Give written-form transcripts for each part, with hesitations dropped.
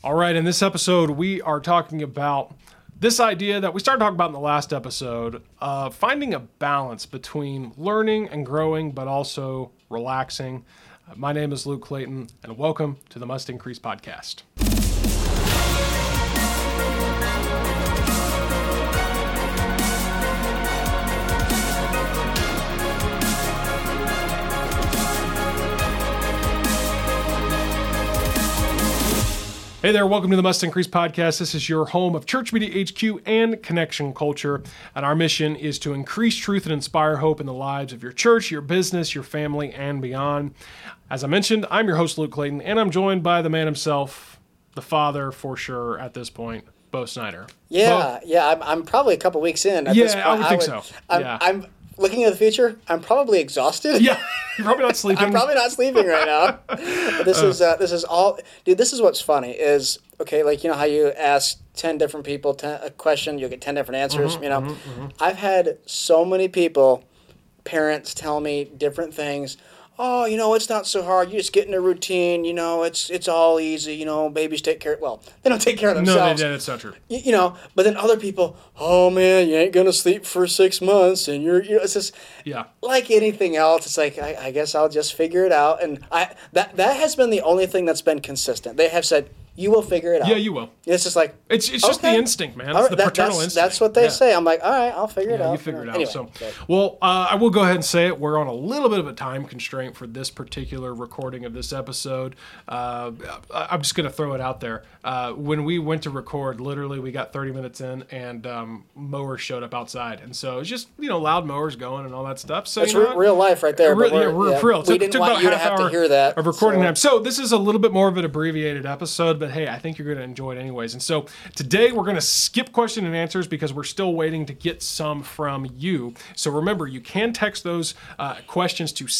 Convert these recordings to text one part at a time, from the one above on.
All right, in this episode, we are talking about this idea that we started talking about in the last episode, finding a balance between learning and growing, but also relaxing. My name is Luke Clayton, and welcome to the Must Increase podcast. Hey there, welcome to the Must Increase podcast. This is your home of Church Media HQ and Connection Culture. And our mission is to increase truth and inspire hope in the lives of your church, your business, your family, and beyond. As I mentioned, I'm your host, Luke Clayton, and I'm joined by the man himself, the father for sure at this point, Bo Snyder. Yeah, I'm probably a couple weeks in at this point. I would think so. I'm looking at the future. I'm probably exhausted. Yeah, you're probably not sleeping. I'm probably not sleeping right now. But this is all, dude. This is what's funny is, okay, like, you know how you ask 10 different people a question, you'll get 10 different answers. I've had so many people, parents, tell me different things. Oh, it's not so hard. You just get in a routine. It's all easy. Babies take care. Well, they don't take care of themselves. No, that's not true. But then other people, oh man, you ain't gonna sleep for 6 months, and it's just like anything else. It's like I guess I'll just figure it out, and that has been the only thing that's been consistent. They have said, you will figure it out. Yeah, you will. It's just like it's just the instinct, man. It's the paternal instinct. That's what they say. I'm like, all right, I'll figure it out. You figure it out. Anyway, I will go ahead and say it. We're on a little bit of a time constraint for this particular recording of this episode. I'm just going to throw it out there. When we went to record, literally we got 30 minutes in, and mowers showed up outside, and so it's just loud mowers going and all that stuff. So it's real life right there. Real. We didn't want you to have to hear that of recording time. So this is a little bit more of an abbreviated episode, but hey, I think you're going to enjoy it anyways. And so today we're going to skip question and answers because we're still waiting to get some from you. So remember, you can text those questions to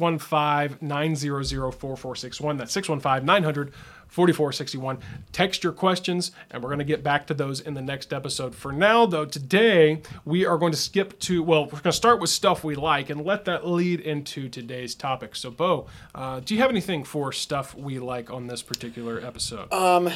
615-900-4461. That's 615-900-4461. Text your questions, and we're going to get back to those in the next episode. For now, though, today we are going to we're going to start with stuff we like and let that lead into today's topic. So, Bo, do you have anything for stuff we like on this particular episode?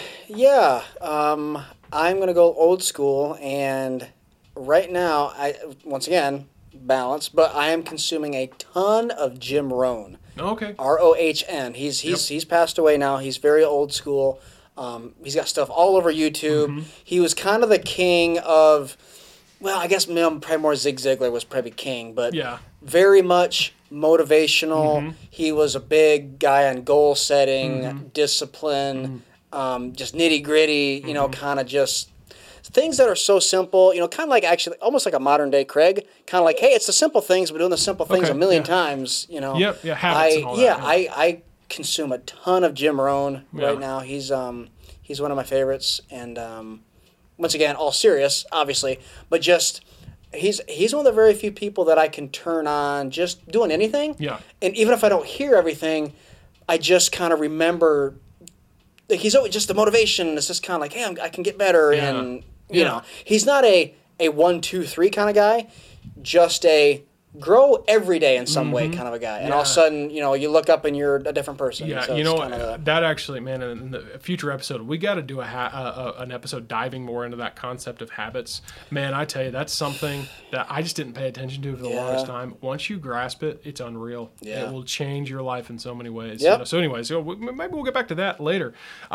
I'm going to go old school, and right now, once again, balance, but I am consuming a ton of Jim Rohn. Okay. Rohn. He's passed away now. He's very old school. He's got stuff all over YouTube. Mm-hmm. He was kind of the king of, I guess probably more Zig Ziglar was probably king, but very much motivational. Mm-hmm. He was a big guy on goal setting, discipline, just nitty gritty, kind of just things that are so simple, kind of like actually almost like a modern day Craig, kind of like, hey, it's the simple things, we're doing the simple things a million times, habits and all that. I consume a ton of Jim Rohn right now. He's one of my favorites, and once again, all serious, obviously, but just he's one of the very few people that I can turn on just doing anything. Yeah. And even if I don't hear everything, I just kind of remember. Like, he's always just the motivation. It's just kind of like, hey, I can get better, and he's not a 1, 2, 3 kind of guy. Just a grow every day in some way kind of a guy. And all of a sudden, you look up and you're a different person. Yeah, so that actually, man, in the future episode, we got to do an episode diving more into that concept of habits. Man, I tell you, that's something that I just didn't pay attention to for the longest time. Once you grasp it, it's unreal. Yeah. It will change your life in so many ways. Yep. So anyways, maybe we'll get back to that later.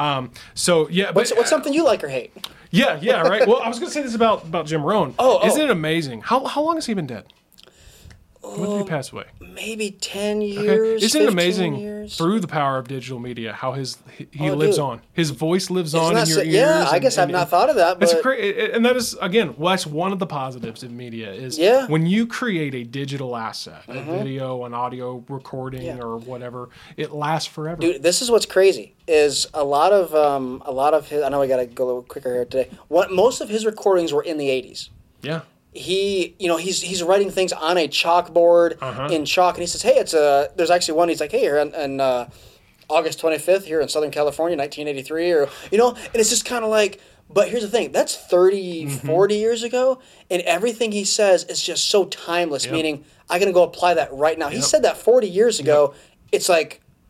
What's something you like or hate? Yeah, right. Well, I was going to say this about Jim Rohn. Isn't it amazing? How long has he been dead? When did he pass away? Maybe 10 years. Isn't it amazing years? Through the power of digital media how he lives on? His voice lives on in your ears. Yeah, I guess I've not thought of that. But it's great, and that is that's one of the positives of media is when you create a digital asset, a video, an audio recording, or whatever, it lasts forever. Dude, this is what's crazy is a lot of his. I know we got to go a little quicker here today. Most of his recordings were in the 80s. Yeah. He's writing things on a chalkboard in chalk, and he says, hey, there's actually one, he's like, hey, here on August 25th here in Southern California, 1983, and it's just kind of like, but here's the thing, that's 30, 40 years ago, and everything he says is just so timeless, meaning I'm going to go apply that right now. He said that 40 years ago. It's like,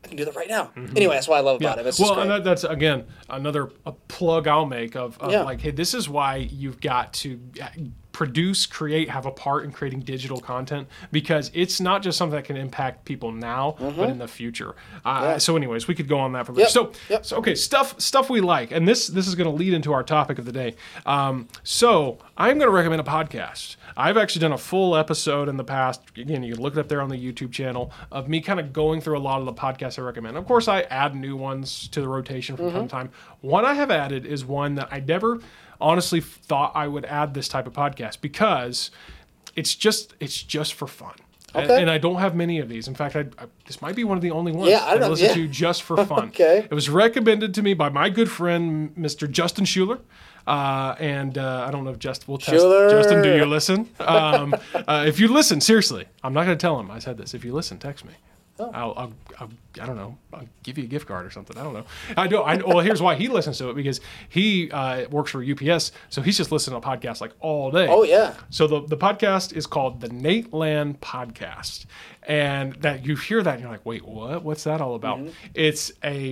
I can do that right now. Anyway, that's what I love about it. It's just great. And that's again another plug I'll make of Yeah. like, hey, this is why you've got to produce, create, have a part in creating digital content, because it's not just something that can impact people now, but in the future. So, anyways, we could go on that for later. So, okay, stuff we like, and this is going to lead into our topic of the day. So, I'm going to recommend a podcast. I've actually done a full episode in the past. Again, you can look it up there on the YouTube channel of me kind of going through a lot of the podcasts I recommend. Of course, I add new ones to the rotation from time to time. One I have added is one that I never honestly thought I would add this type of podcast, because it's just for fun. Okay. And I don't have many of these. In fact, this might be one of the only ones I listen to just for fun. Okay. It was recommended to me by my good friend, Mr. Justin Schuler. And I don't know if Justin will test. Schuler. Justin, do you listen? If you listen, seriously, I'm not going to tell him I said this. If you listen, text me. Oh. I don't know. I'll give you a gift card or something. I don't know. Well, here's why he listens to it, because he works for UPS, so he's just listening to podcasts like all day. Oh, yeah. So the podcast is called the Nate Land Podcast, and that you hear that and you're like, wait, what? What's that all about? It's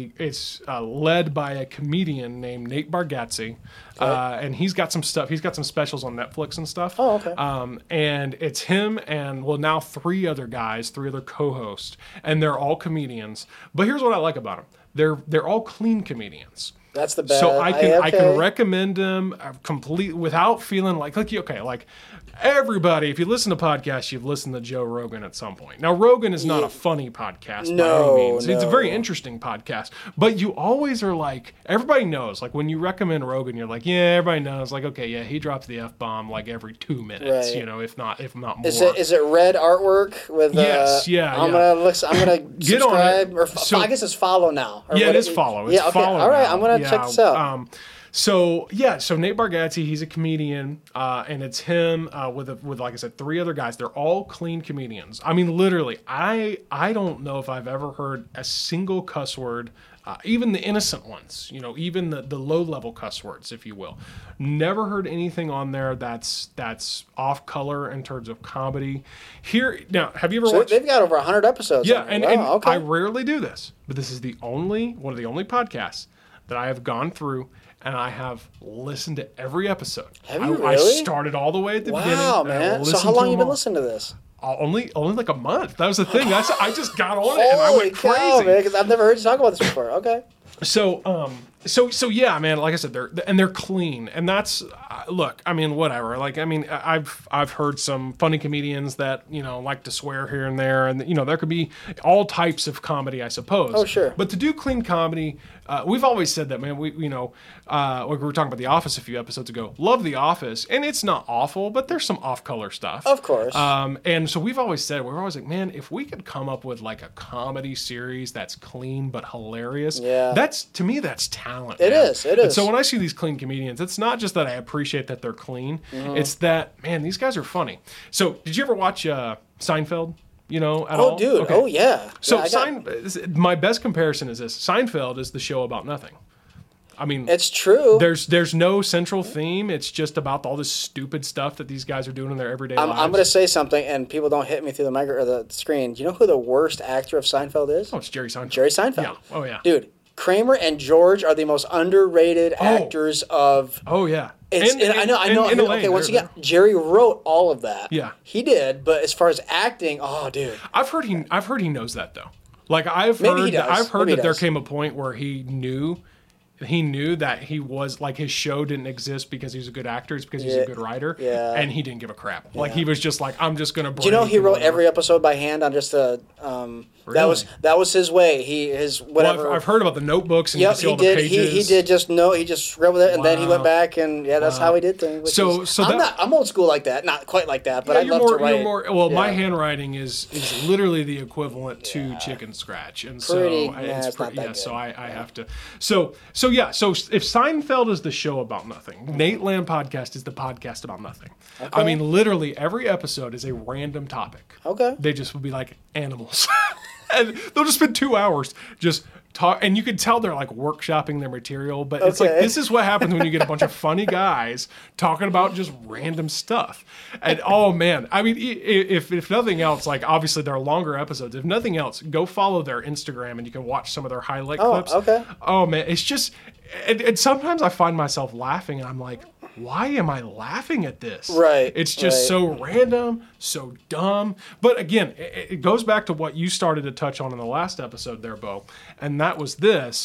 led by a comedian named Nate Bargatze, and he's got some stuff. He's got some specials on Netflix and stuff. Oh, okay. And it's him and now three other co-hosts, and they're all comedians. But here's what I like about them: they're all clean comedians. That's the best. So I can recommend them completely without feeling like everybody, if you listen to podcasts, you've listened to Joe Rogan at some point. Now, Rogan is not a funny podcast by any means. It's a very interesting podcast. But you always are like, everybody knows. Like, when you recommend Rogan, you're like, yeah, everybody knows. Like, okay, yeah, he drops the F-bomb like every 2 minutes, if not more. Is it red artwork with yes, I'm gonna subscribe, or I guess it's follow now. It is follow. It's follow all right, now. I'm gonna check this out. So Nate Bargatze, he's a comedian, and it's him with like I said, three other guys. They're all clean comedians. I mean, literally, I don't know if I've ever heard a single cuss word, even the innocent ones, even the low level cuss words, if you will. Never heard anything on there that's off color in terms of comedy. Here now, have you ever watched? They've got over 100 episodes. Yeah, and I rarely do this, but this is one of the only podcasts that I have gone through. And I have listened to every episode. Have you really? I started all the way at the beginning. Wow, man. So how long have you been listening to this? Only like a month. That was the thing. I just got on it and I went crazy. Holy cow, man, because I've never heard you talk about this before. Okay. So yeah, man. Like I said, they're clean, and that's look. I mean, whatever. Like, I mean, I've heard some funny comedians that like to swear here and there, and there could be all types of comedy, I suppose. Oh, sure. But to do clean comedy, we've always said that, man. Like we were talking about The Office a few episodes ago. Love The Office, and it's not awful, but there's some off-color stuff. Of course. And so we're always like, man, if we could come up with like a comedy series that's clean but hilarious, to me that's talent. It is. And so when I see these clean comedians, it's not just that I appreciate that they're clean. Mm-hmm. It's that, man, these guys are funny. So did you ever watch Seinfeld? At all? Oh, dude. Okay. Oh, yeah. So my best comparison is this. Seinfeld is the show about nothing. I mean, it's true. There's no central theme. It's just about all this stupid stuff that these guys are doing in their everyday lives. I'm going to say something, and people don't hit me through the screen. Do you know who the worst actor of Seinfeld is? Oh, it's Jerry Seinfeld. Jerry Seinfeld. Yeah. Oh, yeah. Dude, Kramer and George are the most underrated actors of. Oh, yeah. I know. Okay, once again, Jerry wrote all of that. Yeah, he did. But as far as acting, oh, dude, I've heard he knows that though. Like I've heard that there came a point where he knew that he was like his show didn't exist because he's a good actor. It's because he's a good writer. Yeah, and he didn't give a crap. Yeah. Like he was just like, I'm just gonna. Do you know he wrote every episode by hand on just a. Really? That was his way. His whatever. Well, I've heard about the notebooks and you see all the pages. He did just he just scribbled it and then he went back and that's how he did things. I'm old school like that, not quite like that, but I love to write. My handwriting is literally the equivalent to chicken scratch, and so it's pretty. Yeah, so I have to. So if Seinfeld is the show about nothing, Nate Land Podcast is the podcast about nothing. Okay. I mean, literally every episode is a random topic. Okay. They just will be like animals. And they'll just spend 2 hours just talk, and you could tell they're like workshopping their material, but it's like, this is what happens when you get a bunch of funny guys talking about just random stuff. And oh man, I mean, if nothing else, like obviously they're longer episodes. If nothing else, go follow their Instagram and you can watch some of their highlight clips. Okay. Oh man, it's just, and sometimes I find myself laughing and I'm like, why am I laughing at this? Right. It's just so random, so dumb. But again, it goes back to what you started to touch on in the last episode there, Bo. And that was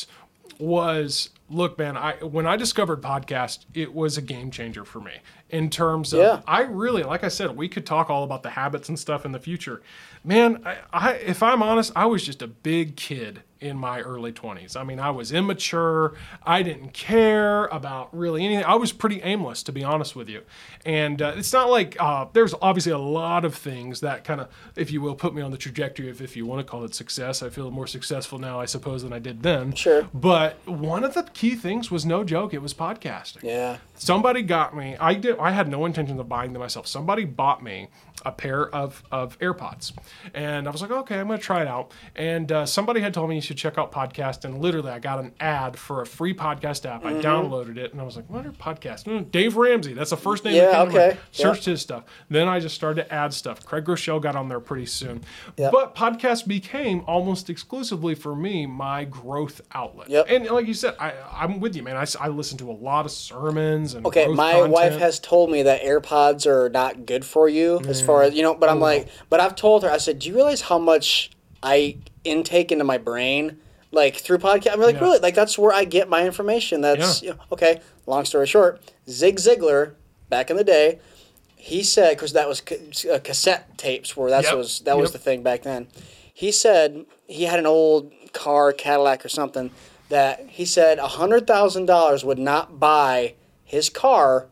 look, man, when I discovered podcast, it was a game changer for me in terms of, I really, like I said, we could talk all about the habits and stuff in the future. Man, if I'm honest, I was just a big kid in my early 20s. I mean, I was immature. I didn't care about really anything. I was pretty aimless, to be honest with you. And it's not like there's obviously a lot of things that kind of, if you will, put me on the trajectory of, if you want to call it success. I feel more successful now, I suppose, than I did then. Sure. But one of the key things was, no joke, it was podcasting. Yeah. Somebody got me. I had no intention of buying them myself. Somebody bought me a pair of AirPods. And I was like, okay, I'm going to try it out. And somebody had told me you should check out podcast. And literally, I got an ad for a free podcast app. I downloaded it. And I was like, what are podcasts? Dave Ramsey. That's the first name that came to mind. Searched his stuff. Then I just started to add stuff. Craig Rochelle got on there pretty soon. Yep. But podcast became almost exclusively for me my growth outlet. Yep. And like you said, I'm with you, man. I listen to a lot of sermons and my content. wife has told me that AirPods are not good for you as far as, but I'm like, but I've told her, I said, do you realize how much I intake into my brain, like through podcast? I'm like, really? Like, that's where I get my information. That's, okay, long story short, Zig Ziglar, back in the day, he said, because that was cassette tapes, where that was the thing back then. He said he had an old car, Cadillac or something, that he said $100,000 would not buy his car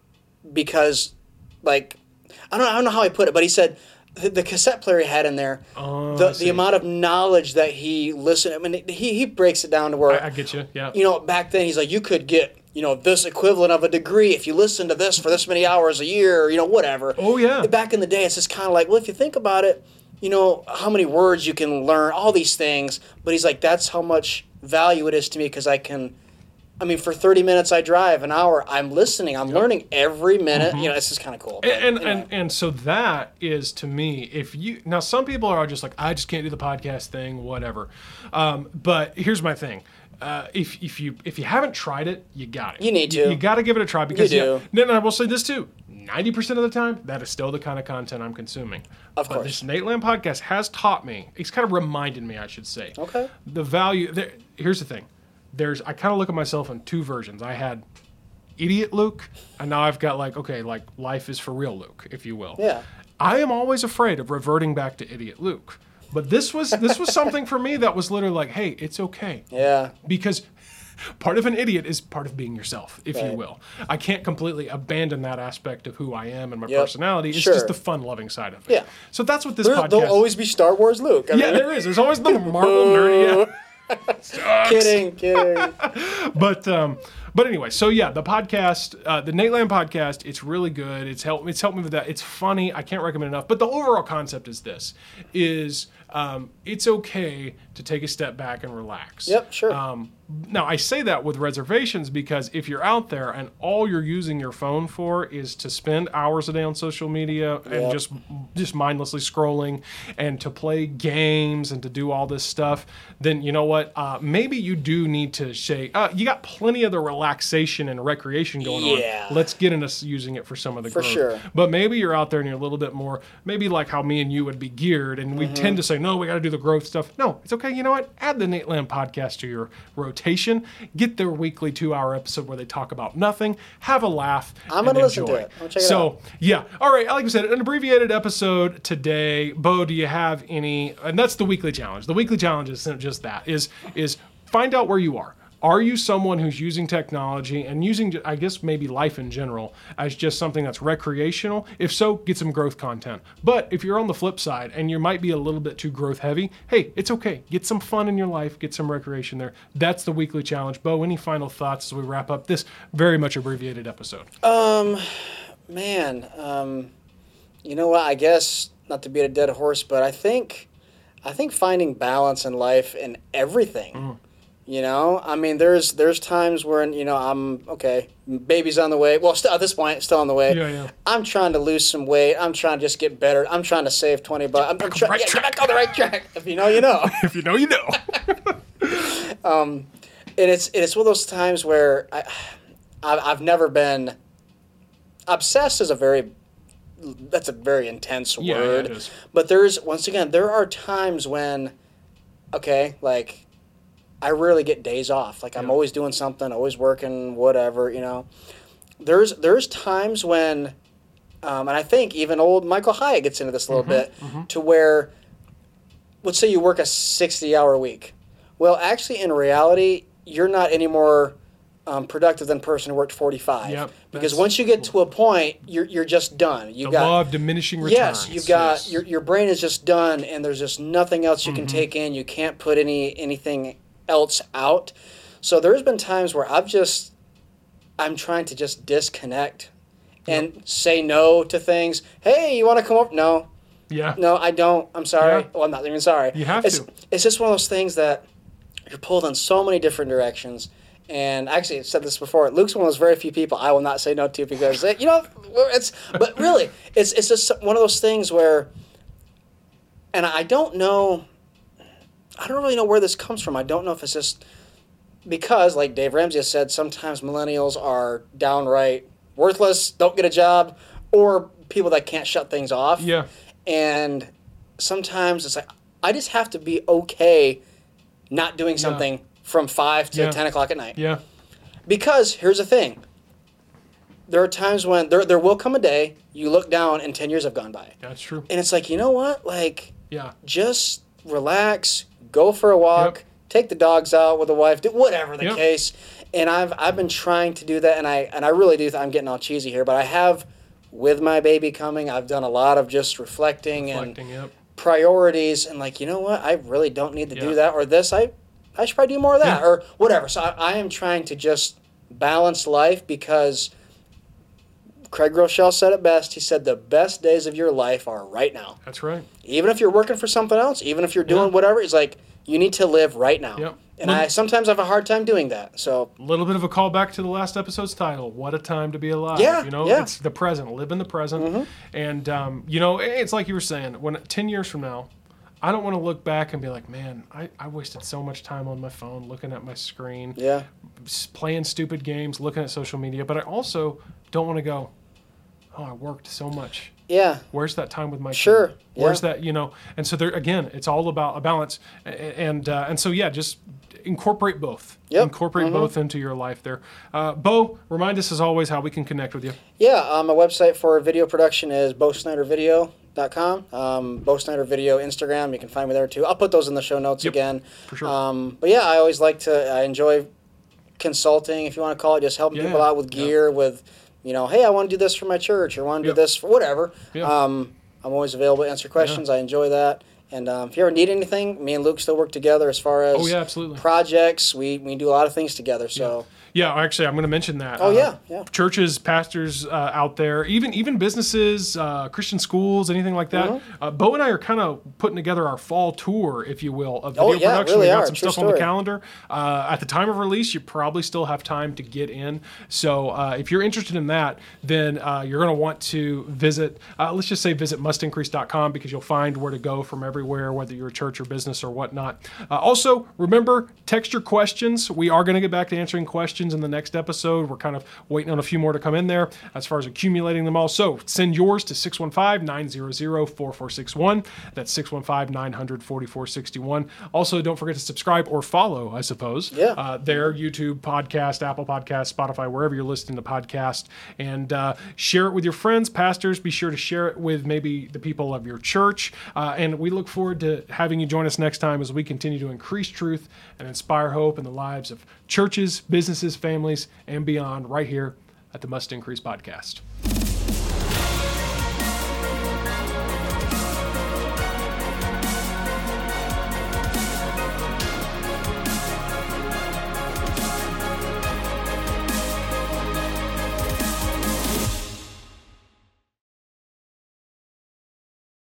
because, like, I don't know how he put it, but he said the cassette player he had in there, the amount of knowledge that he listened. I mean, he breaks it down to where I get you. Yeah. Back then he's like, you could get this equivalent of a degree if you listen to this for this many hours a year, or whatever. Oh yeah. Back in the day, it's just kind of like, well, if you think about it, how many words you can learn, all these things. But he's like, that's how much value it is to me, because for 30 minutes I drive, an hour, I'm listening, I'm learning every minute. This is kind of cool. And so that is, to me, now some people are just like, I just can't do the podcast thing, whatever. But here's my thing. If you haven't tried it, you got it. You need to. You got to give it a try, because you do. And I will say this too. 90% of the time, that is still the kind of content I'm consuming. Of course. But this Nateland podcast has taught me, it's kind of reminded me, I should say. Okay. The value, here's the thing. I kind of look at myself in two versions. I had idiot Luke, and now I've got like life is for real Luke, if you will. Yeah. I am always afraid of reverting back to idiot Luke. But this was something for me that was literally like, hey, it's okay. Yeah. Because part of an idiot is part of being yourself, if you will. I can't completely abandon that aspect of who I am and my personality. It's just the fun-loving side of it. Yeah. So that's what this podcast... There'll always be Star Wars Luke. There is. There's always the Marvel nerdy... Kidding. But anyway, so the podcast, the Nateland podcast, it's really good. It's helped me with that. It's funny. I can't recommend enough. But the overall concept is this: it's okay to take a step back and relax. Yep, sure. Now, I say that with reservations, because if you're out there and all you're using your phone for is to spend hours a day on social media and just mindlessly scrolling and to play games and to do all this stuff, then you know what? Maybe you do need to say, you got plenty of the relaxation and recreation going on. Let's get into using it for some of the growth. Sure. But maybe you're out there and you're a little bit more, maybe like how me and you would be geared, and we tend to say, no, we got to do the growth stuff. No, it's okay. You know what? Add the Nateland podcast to your rotation. Get their weekly 2-hour episode where they talk about nothing, have a laugh, I'm going to listen to it. I'm check it out. All right, like I said, an abbreviated episode today. Bo, do you have any, and that's the weekly challenge. The weekly challenge is just that, is find out where you are. Are you someone who's using technology and using, I guess, maybe life in general as just something that's recreational? If so, get some growth content. But if you're on the flip side and you might be a little bit too growth heavy, hey, it's okay. Get some fun in your life. Get some recreation there. That's the weekly challenge. Bo, any final thoughts as we wrap up this very much abbreviated episode? You know what? I guess, not to beat a dead horse, but I think I think finding balance in life in everything. You know, I mean, there's times when, you know, I'm okay, baby's on the way. Well, still at this point, still on the way. Yeah. I'm trying to lose some weight. I'm trying to just get better. I'm trying to save $20. I'm trying to get back on the right track. If you know, you know. If you know, you know. And it's one of those times where I've never been obsessed. That's a very intense word. Yeah, it is. But there are times when, okay, like, I rarely get days off. Like, I'm always doing something, always working, whatever, you know. There's times when, and I think even old Michael Hyatt gets into this a little bit, to where, let's say you work a 60-hour week. Well, actually, in reality, you're not any more productive than a person who worked 45. Yep, because once you get to a point, you're just done. The law of diminishing returns. Yes, you've got your brain is just done, and there's just nothing else you can take in. You can't put anything else out. So there's been times where I'm trying to just disconnect and say no to things. Hey, you want to come over? No. Yeah. No, I don't. I'm sorry. Yeah. Well, I'm not even sorry. You have to. It's just one of those things that you're pulled in so many different directions. And actually, I've said this before. Luke's one of those very few people I will not say no to because, you know, but really, it's just one of those things where, and I don't really know where this comes from. I don't know if it's just because, like Dave Ramsey has said, sometimes millennials are downright worthless, don't get a job, or people that can't shut things off. Yeah. And sometimes it's like, I just have to be okay not doing something from 5 to 10 o'clock at night. Yeah. Because here's the thing. There are times when there will come a day you look down and 10 years have gone by. That's true. And it's like, you know what? Like, Yeah. just relax, go for a walk, take the dogs out with the wife, do whatever the case. And I've been trying to do that, and I really do. I'm getting all cheesy here, but I have, with my baby coming, I've done a lot of just reflecting and priorities, and like, you know what? I really don't need to do that, or this. I should probably do more of that, or whatever. So I am trying to just balance life because Craig Groeschel said it best. He said the best days of your life are right now. That's right. Even if you're working for something else, even if you're doing whatever, it's like you need to live right now. Yep. And I sometimes have a hard time doing that. So a little bit of a callback to the last episode's title, What a Time to Be Alive. Yeah, you know, it's the present, live in the present. And, you know, it's like you were saying, when 10 years from now, I don't want to look back and be like, man, I wasted so much time on my phone, looking at my screen, playing stupid games, looking at social media. But I also don't want to go, oh, I worked so much. Yeah. Where's that time with my Sure. kid? Where's that, you know? And so there, again, it's all about a balance. And so, yeah, just incorporate both. Yep. Incorporate both into your life there. Bo, remind us as always how we can connect with you. Yeah, my website for video production is BoSnyderVideo.com. Bo Snyder Video Instagram, you can find me there too. I'll put those in the show notes again. For sure. But yeah, I enjoy consulting, if you want to call it, just helping people out with gear, with, you know, hey, I want to do this for my church, or want to do this for whatever. I'm always available to answer questions. I enjoy that. And if you ever need anything, me and Luke still work together as far as projects. We do a lot of things together. So Yeah, actually, I'm going to mention that. Churches, pastors out there, even businesses, Christian schools, anything like that. Bo and I are kind of putting together our fall tour, if you will, of video production. Really We've got some stuff story on the calendar. At the time of release, you probably still have time to get in. So if you're interested in that, then you're going to want to visit, let's just say visit mustincrease.com, because you'll find where to go from everywhere, whether you're a church or business or whatnot. Also, remember, text your questions. We are going to get back to answering questions in the next episode. We're kind of waiting on a few more to come in there as far as accumulating them all. So send yours to 615-900-4461. That's 615-900-4461. Also, don't forget to subscribe or follow, I suppose. There, YouTube, podcast, Apple Podcast, Spotify, wherever you're listening to podcast. And share it with your friends, pastors. Be sure to share it with maybe the people of your church. And we look forward to having you join us next time as we continue to increase truth and inspire hope in the lives of churches, businesses, families, and beyond, right here at the Must Increase Podcast.